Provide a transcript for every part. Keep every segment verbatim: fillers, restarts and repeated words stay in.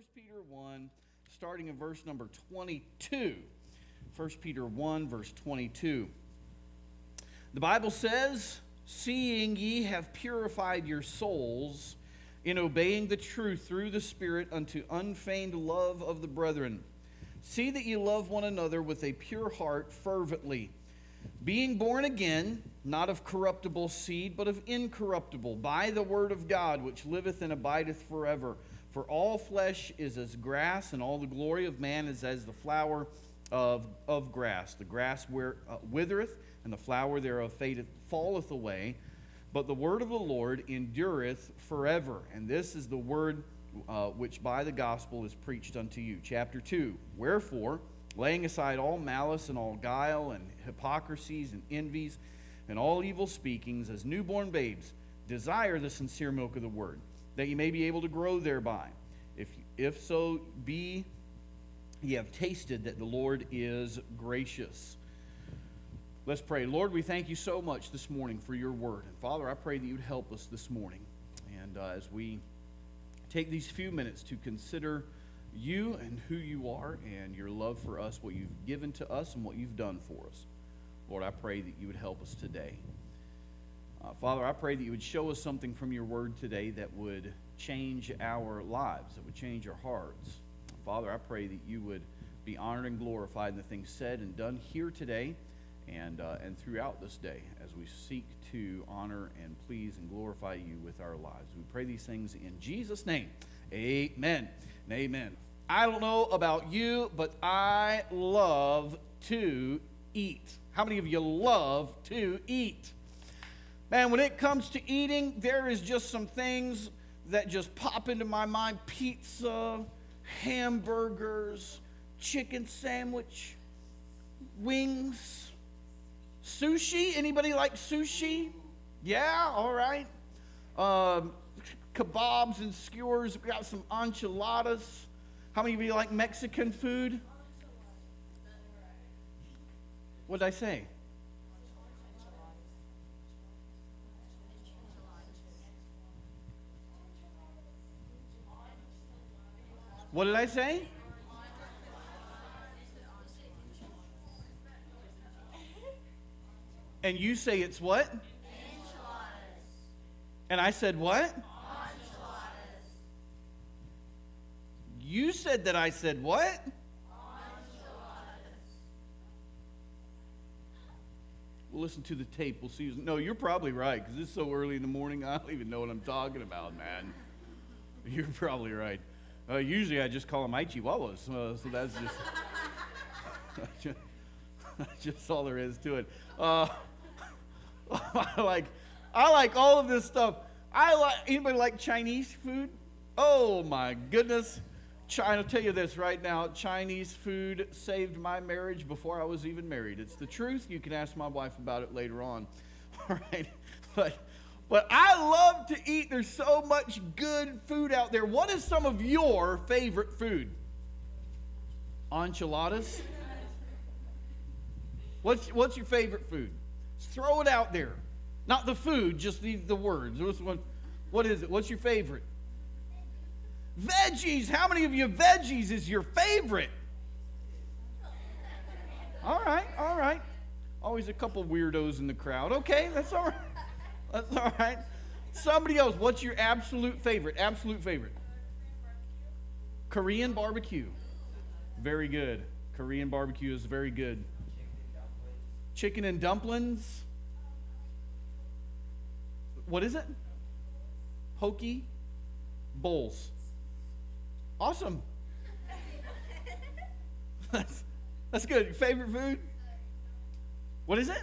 First Peter one, starting in verse number twenty-two. First Peter one, verse twenty-two. The Bible says, "Seeing ye have purified your souls in obeying the truth through the Spirit unto unfeigned love of the brethren. See that ye love one another with a pure heart fervently, being born again, not of corruptible seed, but of incorruptible, by the word of God, which liveth and abideth forever. For all flesh is as grass, and all the glory of man is as the flower of, of grass. The grass where, uh, withereth, and the flower thereof fadeth, falleth away. But the word of the Lord endureth forever." And this is the word uh, which by the gospel is preached unto you. Chapter two. "Wherefore, laying aside all malice and all guile and hypocrisies and envies and all evil speakings, as newborn babes, desire the sincere milk of the word, that ye may be able to grow thereby. If, if so be ye have tasted that the Lord is gracious." Let's pray. Lord, we thank you so much this morning for your word. And Father, I pray that you'd help us this morning. And uh, as we take these few minutes to consider you and who you are and your love for us, what you've given to us and what you've done for us, Lord, I pray that you would help us today. Uh, Father, I pray that you would show us something from your word today that would change our lives, that would change our hearts. Father, I pray that you would be honored and glorified in the things said and done here today and uh, and throughout this day as we seek to honor and please and glorify you with our lives. We pray these things in Jesus' name. Amen and amen. I don't know about you, but I love to eat. How many of you love to eat? Man, when it comes to eating, there is just some things that just pop into my mind. Pizza, hamburgers, chicken sandwich, wings, sushi. Anybody like sushi? Yeah, all right. Um, kebabs and skewers. We got some enchiladas. How many of you like Mexican food? What did I say? What did I say? And you say it's what? Enchiladas. And I said what? Enchiladas. You said that I said what? Enchiladas. We'll listen to the tape. We'll see. No, you're probably right, because it's so early in the morning, I don't even know what I'm talking about, man. You're probably right. Uh, usually I just call them chihuahuas, uh, so that's just, that's just that's just all there is to it. Uh, I like I like all of this stuff. I like anybody like Chinese food? Oh my goodness. China, I'll tell you this right now, Chinese food saved my marriage before I was even married. It's the truth. You can ask my wife about it later on. All right. But But I love to eat. There's so much good food out there. What is some of your favorite food? Enchiladas? What's, what's your favorite food? Just throw it out there. Not the food, just the, the words. What's one, what is it? What's your favorite? Veggies. How many of you veggies is your favorite? All right, all right. Always a couple weirdos in the crowd. Okay, that's all right. That's all right. Somebody else, what's your absolute favorite? Absolute favorite. Korean barbecue. Very good. Korean barbecue is very good. Chicken and dumplings. What is it? Poke bowls. Awesome. That's, that's good. Your favorite food? What is it?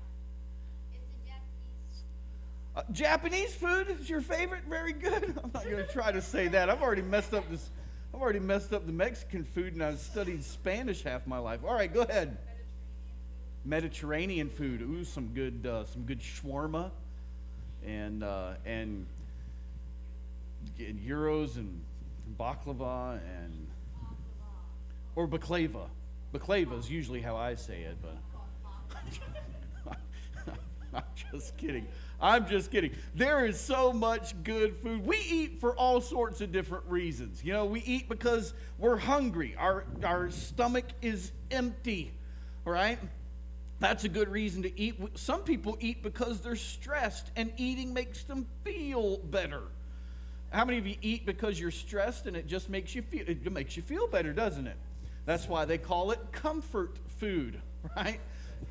Uh, Japanese food is your favorite? Very good. I'm not going to try to say that. I've already messed up this. I've already messed up the Mexican food, and I've studied Spanish half my life. All right, go ahead. Mediterranean food. Ooh, some good, uh, some good shawarma, and uh, and, and gyros and baklava and or baklava. Baklava is usually how I say it, but I'm just kidding. I'm just kidding. There is so much good food. We eat for all sorts of different reasons. You know, we eat because we're hungry. Our, our stomach is empty, all right? That's a good reason to eat. Some people eat because they're stressed, and eating makes them feel better. How many of you eat because you're stressed and it just makes you feel, it makes you feel better, doesn't it? That's why they call it comfort food, right?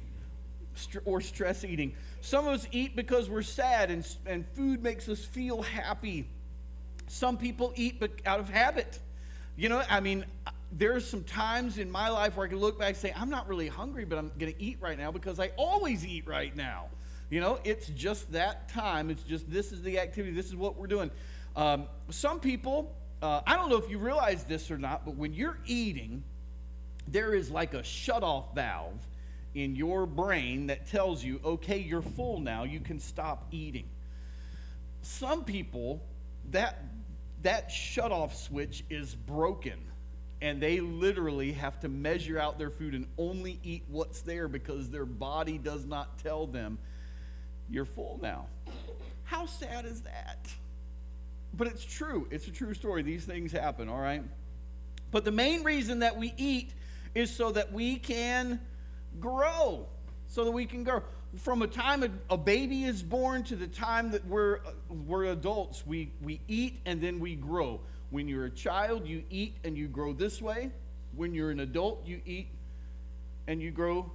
Or stress eating. Some of us eat because we're sad, and, and food makes us feel happy. Some people eat out of habit. You know, I mean, there's some times in my life where I can look back and say, I'm not really hungry, but I'm going to eat right now because I always eat right now. You know, it's just that time. It's just, this is the activity. This is what we're doing. Um, some people, uh, I don't know if you realize this or not, but when you're eating, there is like a shut-off valve in your brain that tells you, okay, you're full now, you can stop eating. Some people, that, that shut-off switch is broken, and they literally have to measure out their food and only eat what's there because their body does not tell them, you're full now. How sad is that? But it's true. It's a true story. These things happen, all right? But the main reason that we eat is so that we can grow. So that we can grow. From a time a, a baby is born to the time that we're, we're adults, we, we eat and then we grow. When you're a child, you eat and you grow this way. When you're an adult, you eat and you grow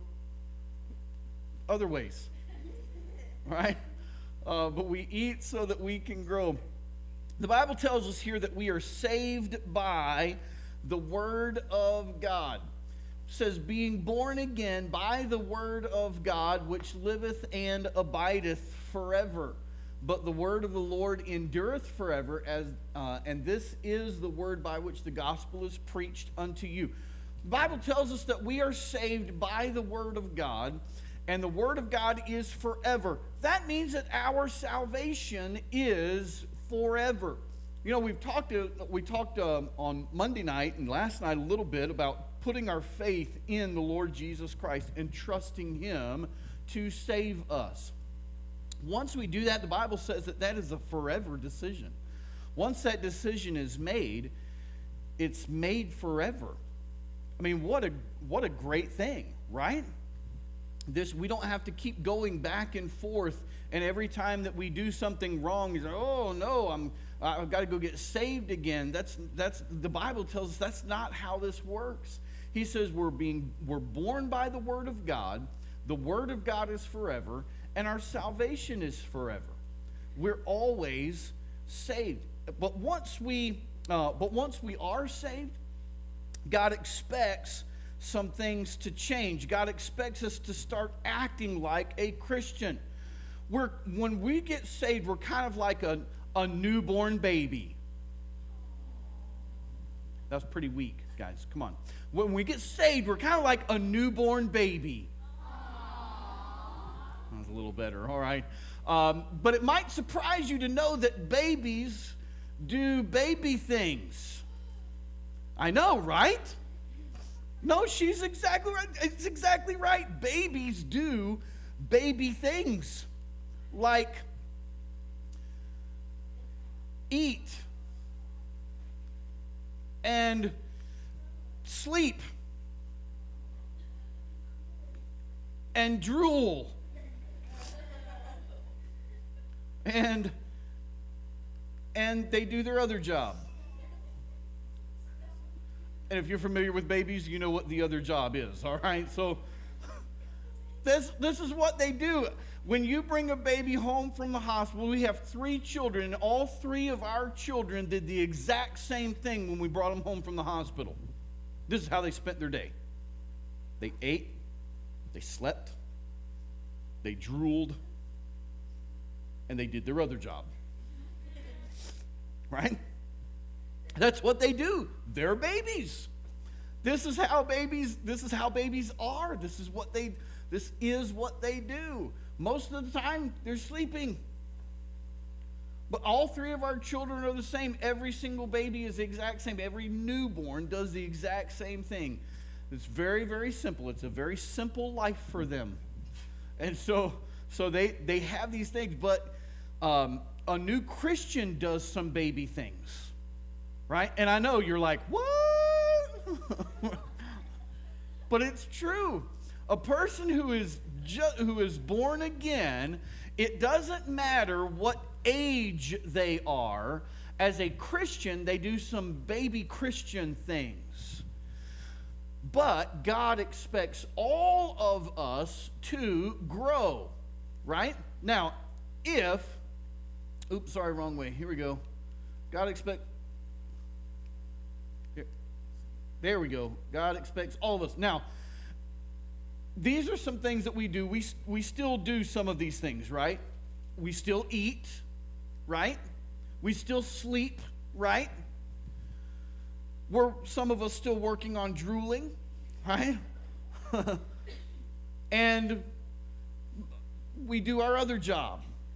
other ways. Right? Uh, but we eat so that we can grow. The Bible tells us here that we are saved by the Word of God. It says, being born again by the Word of God, which liveth and abideth forever. But the word of the Lord endureth forever, as uh, and this is the word by which the gospel is preached unto you. The Bible tells us that we are saved by the Word of God, and the Word of God is forever. That means that our salvation is forever. You know, we've talked to, we talked um, on Monday night and last night a little bit about putting our faith in the Lord Jesus Christ and trusting Him to save us. Once we do that, the Bible says that that is a forever decision. Once that decision is made, it's made forever. I mean, what a what a great thing, right? This, we don't have to keep going back and forth, and every time that we do something wrong, you say, "Oh no, I'm I've got to go get saved again." That's that's the Bible tells us that's not how this works. He says we're being we're born by the Word of God. The Word of God is forever, and our salvation is forever. We're always saved. But once we uh, but once we are saved, God expects some things to change. God expects us to start acting like a Christian. We're, when we get saved, we're kind of like a, a newborn baby. That's pretty weak, guys. Come on. When we get saved, we're kind of like a newborn baby. That's a little better, all right. Um, but it might surprise you to know that babies do baby things. I know, right? No, she's exactly right. It's exactly right. Babies do baby things like eat and sleep and drool and and they do their other job. And if you're familiar with babies, you know what the other job is, all right? So this, this is what they do. When you bring a baby home from the hospital, we have three children, and all three of our children did the exact same thing when we brought them home from the hospital. This is how they spent their day. They ate, they slept, they drooled, and they did their other job. Right? That's what they do. They're babies. This is how babies, this is how babies are. This is what they this is what they do. Most of the time they're sleeping. But all three of our children are the same. Every single baby is the exact same. Every newborn does the exact same thing. It's very, very simple. It's a very simple life for them. And so So they, they have these things, but um, a new Christian does some baby things, right? And I know you're like, what? But it's true. A person who is ju- who is born again, it doesn't matter what age they are. As a Christian, they do some baby Christian things. But God expects all of us to grow, right? Now, if, oops, sorry, wrong way. Here we go. God expects, there we go. God expects all of us. Now, these are some things that we do. We, we still do some of these things, right? We still eat, right? We still sleep, right? We're, some of us still working on drooling, right? And we do our other job,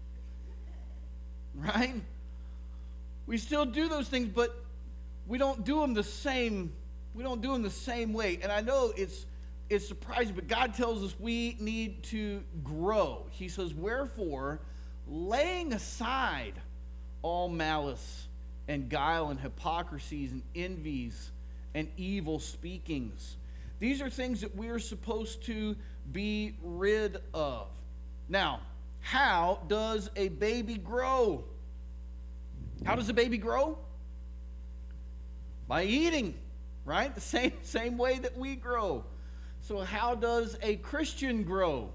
right? We still do those things, but we don't do them the same, we don't do them the same way. And I know it's it's surprising, but God tells us we need to grow. He says, wherefore, laying aside all malice and guile and hypocrisies and envies and evil speakings. These are things that we are supposed to be rid of. Now, how does a baby grow? How does a baby grow? By eating, right? The same, same way that we grow. So how does a Christian grow?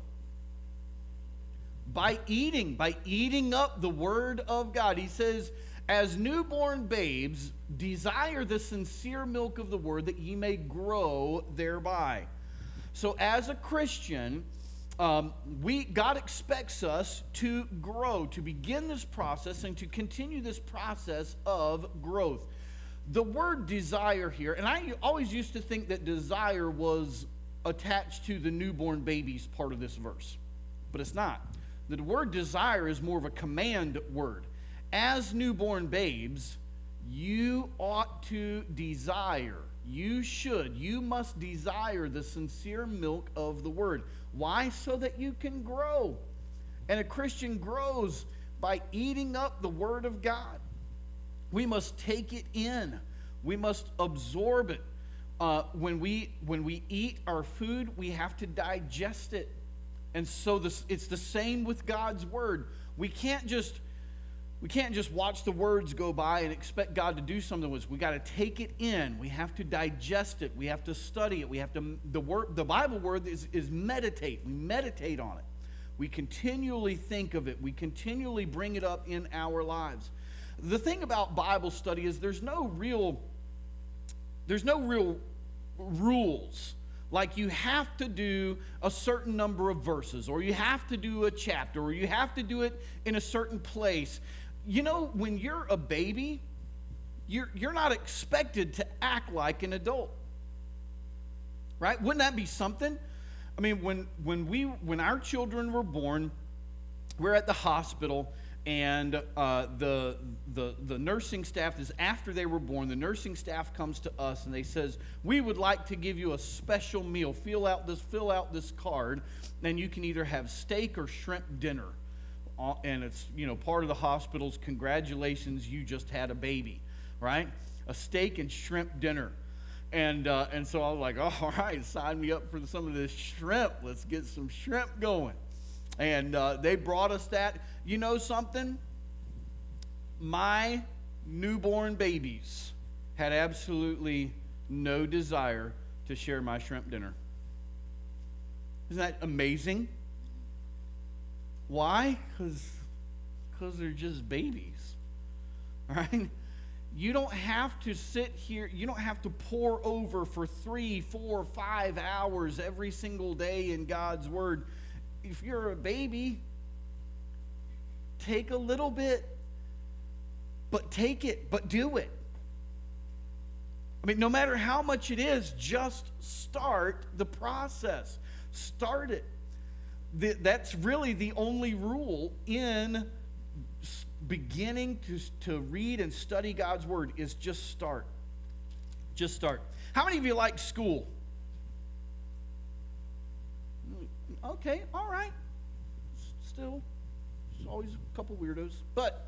By eating, by eating up the Word of God. He says, as newborn babes, desire the sincere milk of the Word that ye may grow thereby. So as a Christian, um, we God expects us to grow, to begin this process and to continue this process of growth. The word desire here, and I always used to think that desire was attached to the newborn babies part of this verse, but it's not. The word desire is more of a command word. As newborn babes, you ought to desire, you should, you must desire the sincere milk of the Word. Why? So that you can grow. And a Christian grows by eating up the Word of God. We must take it in. We must absorb it. Uh, when we when we eat our food, we have to digest it. And so this, it's the same with God's Word. We can't just we can't just watch the words go by and expect God to do something with us. We got to take it in. We have to digest it. We have to study it. We have to the word the Bible word is, is meditate. We meditate on it. We continually think of it. We continually bring it up in our lives. The thing about Bible study is there's no real there's no real rules. Like you have to do a certain number of verses, or you have to do a chapter, or you have to do it in a certain place. You know, when you're a baby, you're, you're not expected to act like an adult. Right? Wouldn't that be something? I mean, when, when, we, when our children were born, we're at the hospital, and uh, the, the, the nursing staff is, after they were born, the nursing staff comes to us and they says, we would like to give you a special meal. Fill out this, fill out this card, and you can either have steak or shrimp dinner. Uh, and it's, you know, part of the hospital's congratulations, you just had a baby, right? A steak and shrimp dinner. And uh, and so I was like, oh, all right, sign me up for some of this shrimp. Let's get some shrimp going. And uh, they brought us that. You know something? My newborn babies had absolutely no desire to share my shrimp dinner. Isn't that amazing? Why? Because because they're just babies, right? You don't have to sit here, you don't have to pour over for three, four, five hours every single day in God's Word. If you're a baby, take a little bit, but take it, but do it. I mean, no matter how much it is, just start the process. Start it. The, that's really the only rule in beginning to, to read and study God's Word is just start. Just start. How many of you like school? Okay, all right. still. There's always a couple weirdos. But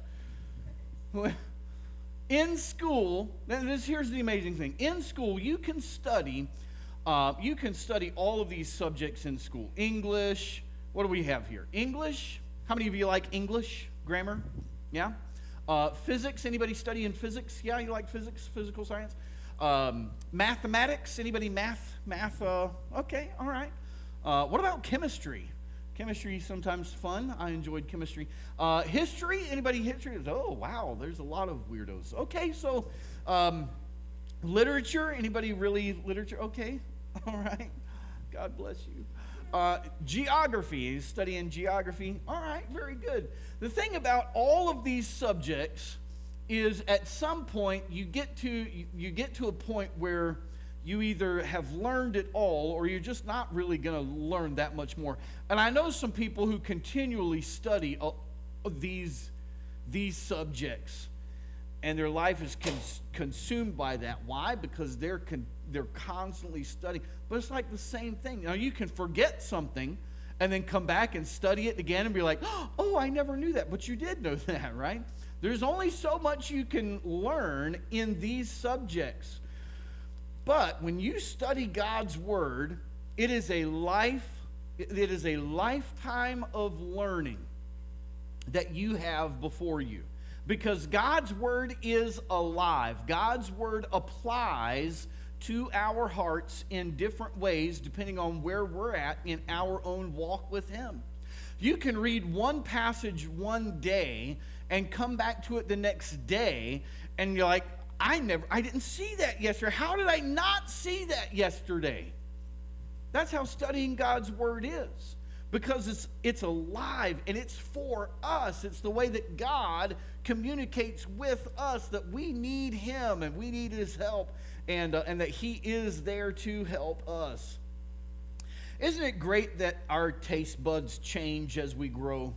in school, this here's the amazing thing. In school, you can study, uh, you can study all of these subjects in school. English, what do we have here? English. How many of you like English grammar? Yeah. Uh, physics. Anybody study in physics? Yeah, you like physics, physical science. Um, mathematics. Anybody math? Math. Uh, okay. All right. Uh, what about chemistry? Chemistry is sometimes fun. I enjoyed chemistry. Uh, history. Anybody history? Oh wow, there's a lot of weirdos. Okay, so um, literature. Anybody really literature? Okay. All right. God bless you. Uh, geography, studying geography. All right, very good. The thing about all of these subjects is at some point you get to you, you get to a point where you either have learned it all or you're just not really going to learn that much more. And I know some people who continually study uh, these these subjects, and their life is cons- consumed by that. Why? Because they're con- they're constantly studying. But it's like the same thing. Now, you can forget something and then come back and study it again and be like, oh, I never knew that. But you did know that, right? There's only so much you can learn in these subjects. But when you study God's Word, it is a life, it is a lifetime of learning that you have before you. Because God's Word is alive. God's Word applies to our hearts in different ways depending on where we're at in our own walk with Him. You can read one passage one day and come back to it the next day, and you're like, I never, I didn't see that yesterday. How did I not see that yesterday? That's how studying God's Word is. Because it's it's alive and it's for us. It's the way that God communicates with us, that we need Him and we need His help, and uh, and that He is there to help us. Isn't it great that our taste buds change as we grow?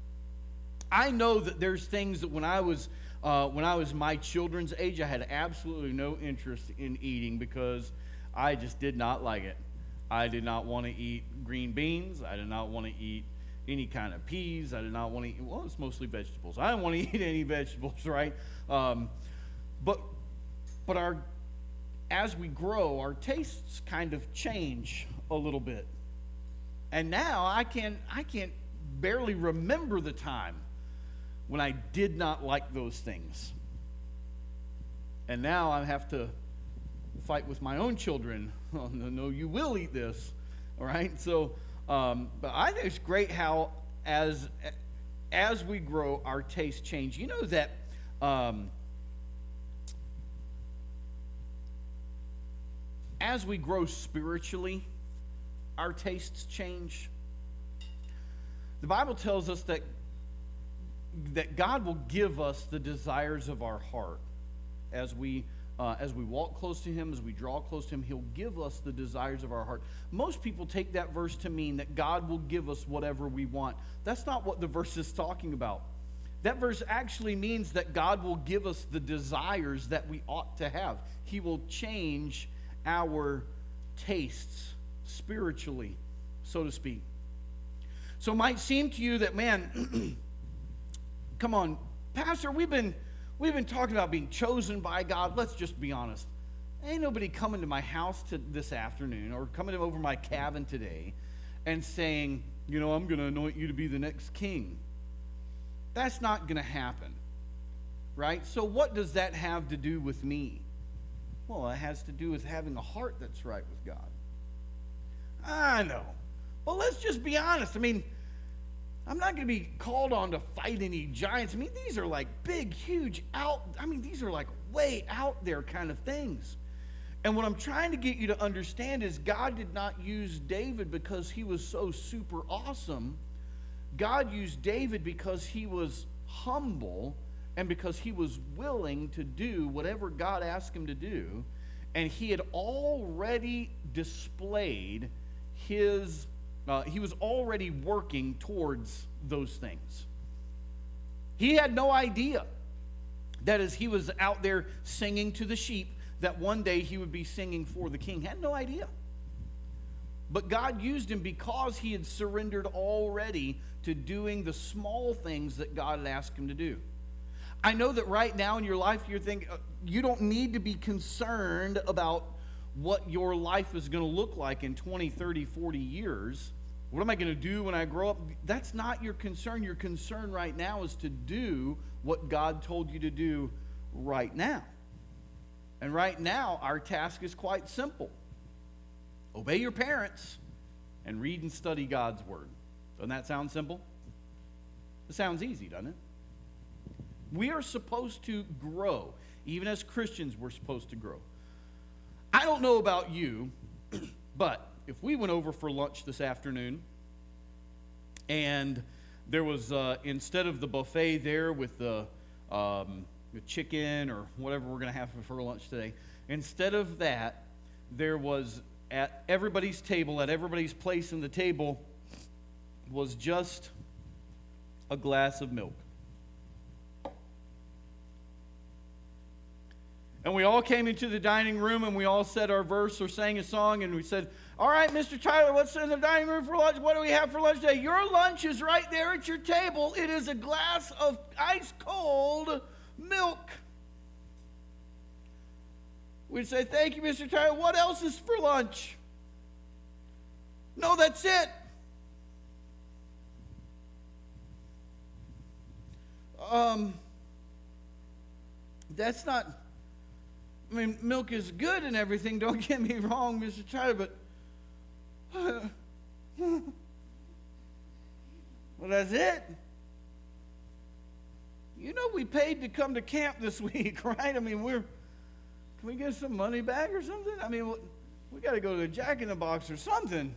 I know that there's things that when I was uh, when I was my children's age, I had absolutely no interest in eating because I just did not like it. I did not want to eat green beans. I did not want to eat any kind of peas. I did not want to eat, well, it's mostly vegetables. I didn't want to eat any vegetables, right? Um, but but our as we grow, our tastes kind of change a little bit. And now I can I can't barely remember the time when I did not like those things. And now I have to fight with my own children. Oh, no, no, you will eat this, all right? So, um, but I think it's great how as as we grow, our tastes change. You know that um, as we grow spiritually, our tastes change. The Bible tells us that that God will give us the desires of our heart as we Uh, as we walk close to Him, as we draw close to Him. He'll give us the desires of our heart. Most people take that verse to mean that God will give us whatever we want. That's not what the verse is talking about. That verse actually means that God will give us the desires that we ought to have. He will change our tastes spiritually, so to speak. So it might seem to you that, man, come on, Pastor, we've been... We've been talking about being chosen by God. Let's just be honest. Ain't nobody coming to my house to this afternoon or coming over my cabin today and saying, you know, I'm going to anoint you to be the next king. That's not going to happen, right? So what does that have to do with me? Well, it has to do with having a heart that's right with God. I know. Well, let's just be honest. I mean, I'm not going to be called on to fight any giants. I mean, these are like big, huge, out, I mean, these are like way out there kind of things. And what I'm trying to get you to understand is God did not use David because he was so super awesome. God used David because he was humble and because he was willing to do whatever God asked him to do. And he had already displayed his Uh, he was already working towards those things. He had no idea that as he was out there singing to the sheep, that one day he would be singing for the king. Had no idea. But God used him because he had surrendered already to doing the small things that God had asked him to do. I know that right now in your life you're thinking, uh, you don't need to be concerned about what your life is going to look like in twenty, thirty, forty years. What am I going to do when I grow up? That's not your concern. Your concern right now is to do what God told you to do right now. And right now, our task is quite simple. Obey your parents and read and study God's Word. Doesn't that sound simple? It sounds easy, doesn't it? We are supposed to grow. Even as Christians, we're supposed to grow. I don't know about you, but if we went over for lunch this afternoon and there was, uh, instead of the buffet there with the, um, the chicken or whatever we're going to have for lunch today, instead of that, there was at everybody's table, at everybody's place in the table, was just a glass of milk. And we all came into the dining room and we all said our verse or sang a song and we said, all right, Mister Tyler, what's in the dining room for lunch? What do we have for lunch today? Your lunch is right there at your table. It is a glass of ice cold milk. We'd say, thank you, Mister Tyler. What else is for lunch? No, that's it. Um, that's not, I mean, milk is good and everything. Don't get me wrong, Mister Tyler, but uh, well, that's it. You know we paid to come to camp this week, right? I mean, we're, can we get some money back or something? I mean, we got to go to Jack in the Box or something.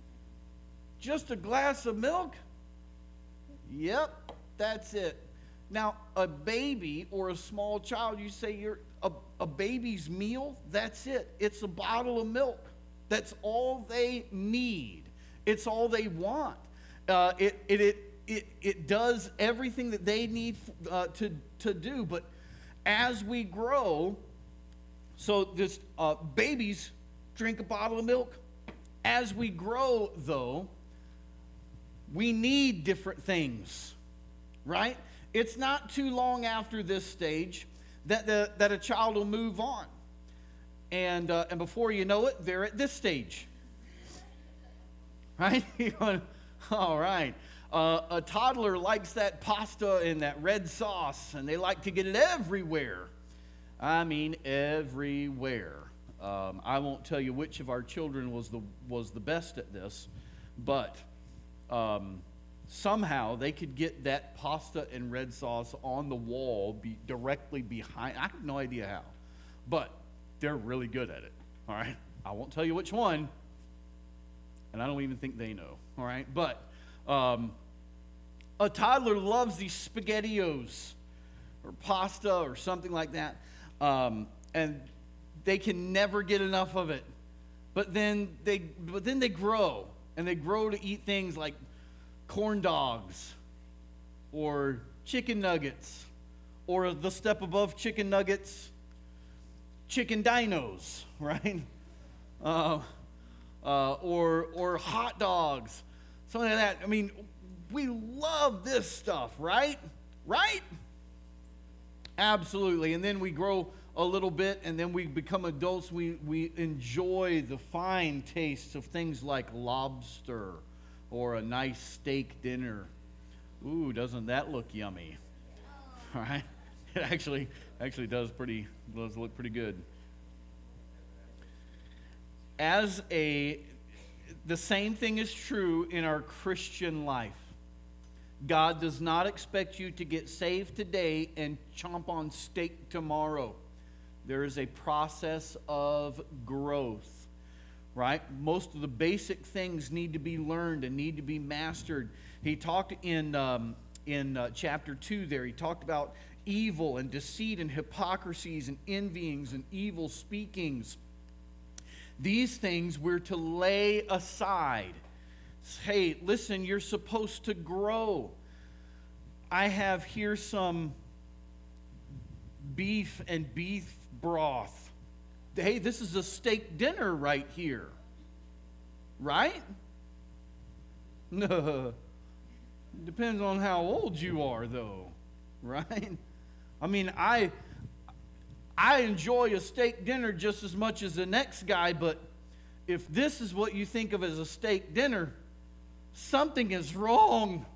Just a glass of milk? Yep, that's it. Now, a baby or a small child, you say you're a, a baby's meal, that's it. It's a bottle of milk. That's all they need. It's all they want. Uh, it, it, it, it, it does everything that they need uh, to, to do. But as we grow, so this uh, babies drink a bottle of milk. As we grow, though, we need different things, right? It's not too long after this stage that the, that a child will move on. And, uh, and before you know it, they're at this stage. Right? You're going, all right. Uh, a toddler likes that pasta and that red sauce, and they like to get it everywhere. I mean, everywhere. Um, I won't tell you which of our children was the, was the best at this, but um, somehow they could get that pasta and red sauce on the wall be directly behind. I have no idea how, but they're really good at it, all right? I won't tell you which one, and I don't even think they know, all right? But um, a toddler loves these SpaghettiOs or pasta or something like that, um, and they can never get enough of it. But then they, but then they grow, and they grow to eat things like corn dogs or chicken nuggets, or the step above chicken nuggets, chicken dinos, right? Uh, uh, or or hot dogs, something like that. I mean, we love this stuff, right? Right? Absolutely. And then we grow a little bit, and then we become adults. We we enjoy the fine tastes of things like lobster or a nice steak dinner. Ooh, doesn't that look yummy? All right. It actually actually does pretty does look pretty good. As a the same thing is true in our Christian life. God does not expect you to get saved today and chomp on steak tomorrow. There is a process of growth, right? Most of the basic things need to be learned and need to be mastered. He talked in um, in uh, chapter two there. He talked about evil and deceit and hypocrisies and envyings and evil speakings. These things we're to lay aside. Hey, listen, you're supposed to grow. I have here some beef and beef broth. Hey, this is a steak dinner right here. right? No. Depends on how old you are, though, right? I mean, I I enjoy a steak dinner just as much as the next guy, but if this is what you think of as a steak dinner, something is wrong,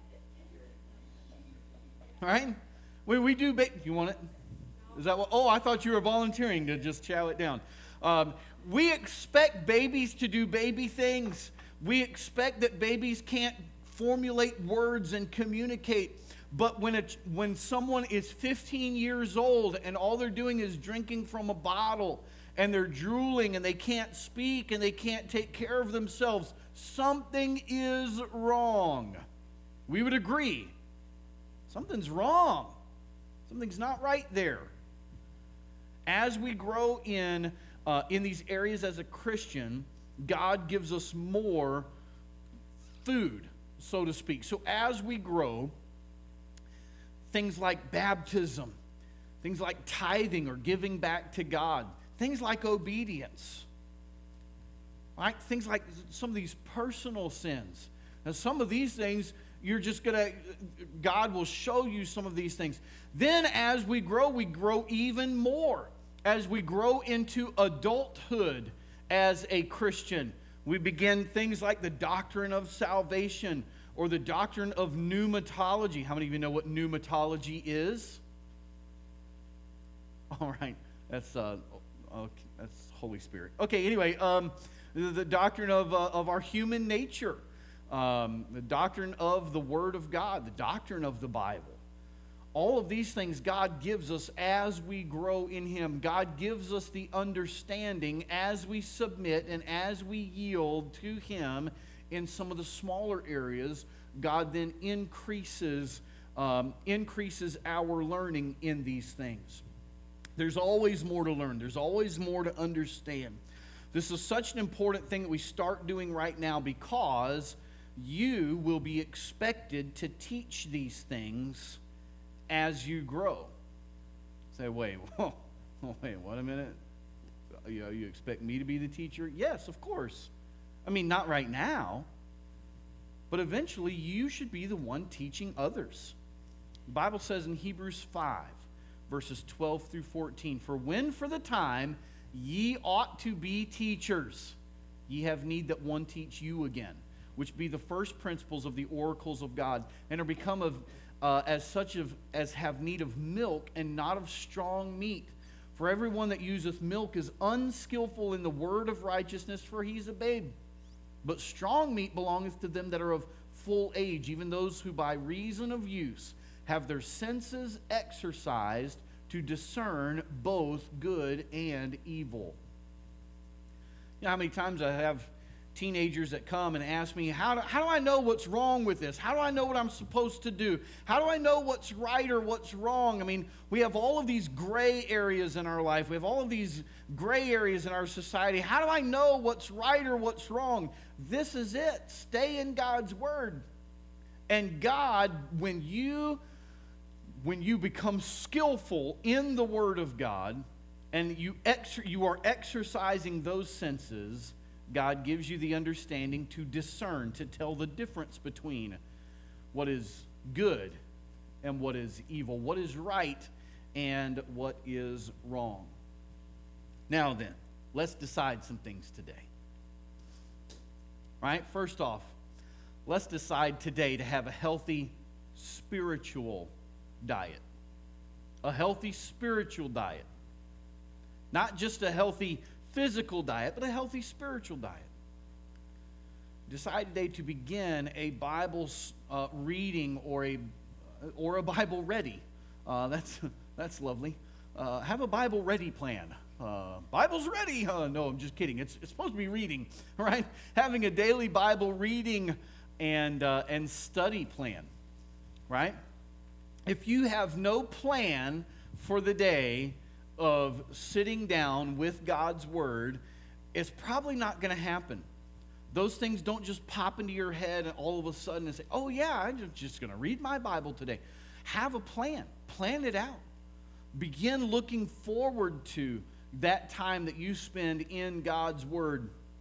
right? When we do bake, you want it? Is that what? Oh, I thought you were volunteering to just chow it down. Um, we expect babies to do baby things. We expect that babies can't formulate words and communicate. But when it, when someone is fifteen years old and all they're doing is drinking from a bottle and they're drooling and they can't speak and they can't take care of themselves, something is wrong. We would agree. Something's wrong. Something's not right there. As we grow in, uh, in these areas as a Christian, God gives us more food, so to speak. So as we grow, things like baptism, things like tithing or giving back to God, things like obedience, right? Things like some of these personal sins. Now, some of these things, you're just going to, God will show you some of these things. Then as we grow, we grow even more. As we grow into adulthood as a Christian, we begin things like the doctrine of salvation or the doctrine of pneumatology. How many of you know what pneumatology is? All right, that's uh, okay, that's Holy Spirit. Okay, anyway, um, the, the doctrine of uh, of our human nature, um, the doctrine of the Word of God, the doctrine of the Bible. All of these things God gives us as we grow in Him. God gives us the understanding as we submit and as we yield to Him in some of the smaller areas. God then increases, um, increases our learning in these things. There's always more to learn. There's always more to understand. This is such an important thing that we start doing right now because you will be expected to teach these things as you grow. Say, wait, whoa, wait, what a minute. You know, you expect me to be the teacher? Yes, of course. I mean, not right now, but eventually you should be the one teaching others. The Bible says in Hebrews five, verses twelve through fourteen, "For when for the time ye ought to be teachers, ye have need that one teach you again, which be the first principles of the oracles of God, and are become of Uh, as such of, as have need of milk and not of strong meat. For everyone that useth milk is unskillful in the word of righteousness, for he is a babe. But strong meat belongeth to them that are of full age, even those who by reason of use have their senses exercised to discern both good and evil." You know how many times I have teenagers that come and ask me, how do, how do I know what's wrong with this? How do I know what I'm supposed to do? How do I know what's right or what's wrong? I mean, we have all of these gray areas in our life. We have all of these gray areas in our society. How do I know what's right or what's wrong? This is it. Stay in God's Word. And God, when you, when you become skillful in the Word of God, and you, exer- you are exercising those senses, God gives you the understanding to discern, to tell the difference between what is good and what is evil, what is right and what is wrong. Now then, let's decide some things today. All right, first off, let's decide today to have a healthy spiritual diet. A healthy spiritual diet. Not just a healthy physical diet, but a healthy spiritual diet. Decide today to begin a Bible uh, reading or a or a Bible ready. Uh, that's that's lovely. Uh, have a Bible ready plan. Uh, Bible's ready. Uh, no, I'm just kidding. It's it's supposed to be reading, right? Having a daily Bible reading and uh, and study plan, right? If you have no plan for the day of sitting down with God's Word, it's probably not going to happen. Those things don't just pop into your head and all of a sudden and say, oh yeah, I'm just going to read my Bible today. Have a plan. Plan it out. Begin looking forward to that time that you spend in God's Word.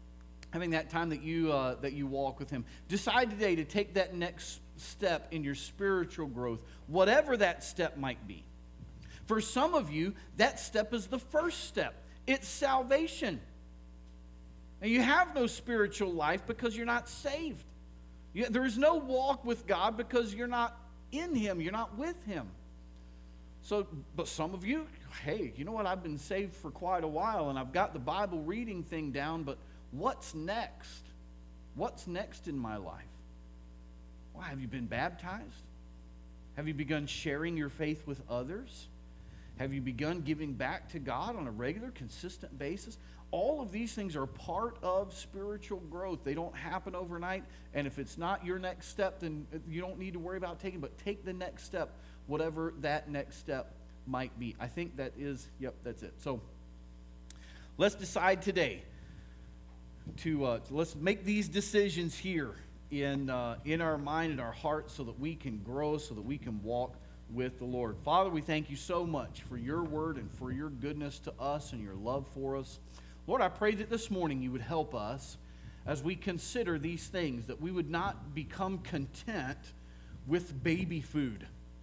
having that time that you uh, that you walk with him. Decide today to take that next step in your spiritual growth, whatever that step might be. For some of you, that step is the first step. It's salvation. And you have no spiritual life because you're not saved. You, there is no walk with God because you're not in him, you're not with him. So, but some of you, hey, you know what? I've been saved for quite a while and I've got the Bible reading thing down, but what's next? What's next in my life? Well, have you been baptized? Have you begun sharing your faith with others? Have you begun giving back to God on a regular, consistent basis? All of these things are part of spiritual growth. They don't happen overnight, and if it's not your next step, then you don't need to worry about taking, but take the next step, whatever that next step might be. I think that is, yep, that's it. So let's decide today to, uh, let's make these decisions here in, uh, in our mind and our heart so that we can grow, so that we can walk with the Lord. Father, we thank you so much for your word and for your goodness to us and your love for us. Lord, I pray that this morning you would help us as we consider these things, that we would not become content with baby food,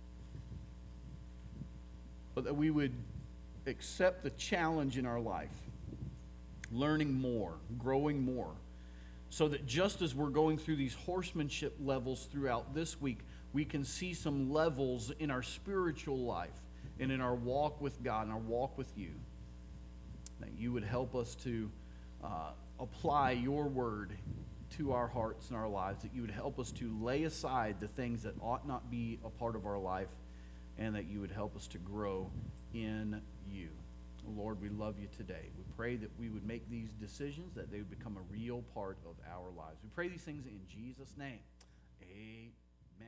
but that we would accept the challenge in our life, learning more, growing more, so that just as we're going through these horsemanship levels throughout this week, we can see some levels in our spiritual life and in our walk with God and our walk with you. That you would help us to uh, apply your word to our hearts and our lives, that you would help us to lay aside the things that ought not be a part of our life, and that you would help us to grow in you. Lord, we love you today. We pray that we would make these decisions, that they would become a real part of our lives. We pray these things in Jesus' name. Amen.